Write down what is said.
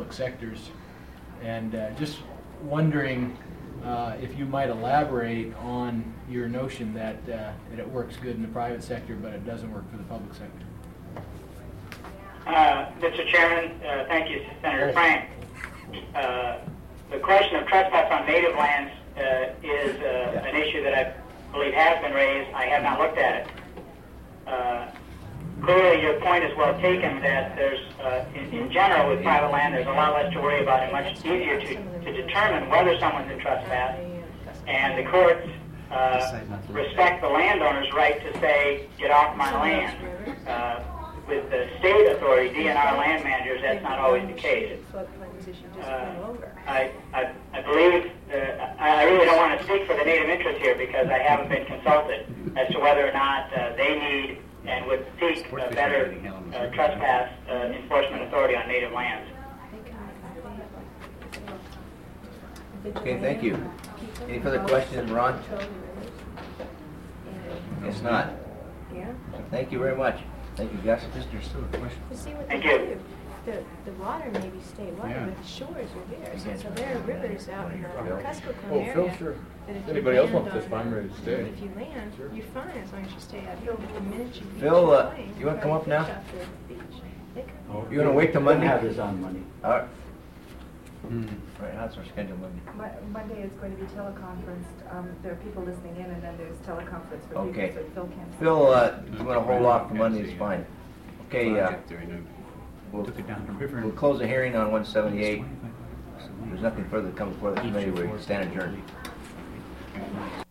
public sectors. And just wondering if you might elaborate on your notion that it works good in the private sector, but it doesn't work for the public sector. Mr. Chairman, thank you, Senator Frank. The question of trespass on native lands is an issue that I believe has been raised. I have not looked at it. Clearly, your point is well taken that there's, in general, with private land, there's a lot less to worry about and much easier to determine whether someone's in trespass. And the courts respect the landowner's right to say, get off my land. With the state authority, DNR land managers, that's not always the case. I believe, I really don't want to speak for the native interest here because I haven't been consulted as to whether or not they need and would seek a better trespass enforcement authority on native lands. Okay, thank you. Any further questions, Ron? Guess not. Thank you very much. Thank you, Gus. There's still a question. See what Thank they you. do. The water may be state water, Yeah. but the shores are theirs. And so there are rivers out in the Kuskokwim Oh, area. Phil, sure. that if Anybody you else wants land this, on- I'm ready to stay. If you land, you're fine as long as you stay out here. But the minute you reach Phil, your plane, you wanna come up now? fish off the beach. They come You want to wait till Monday? Have this on Monday. All right. Right, how's our schedule Monday? Monday is going to be teleconferenced. There are people listening in, and then there's teleconference for Okay. people, so Phil can't. Phil, if you want to hold off for Monday, it's fine. Okay, we'll Took it down the river. we'll close the hearing on 178. There's nothing further to come before the committee. We stand adjourned.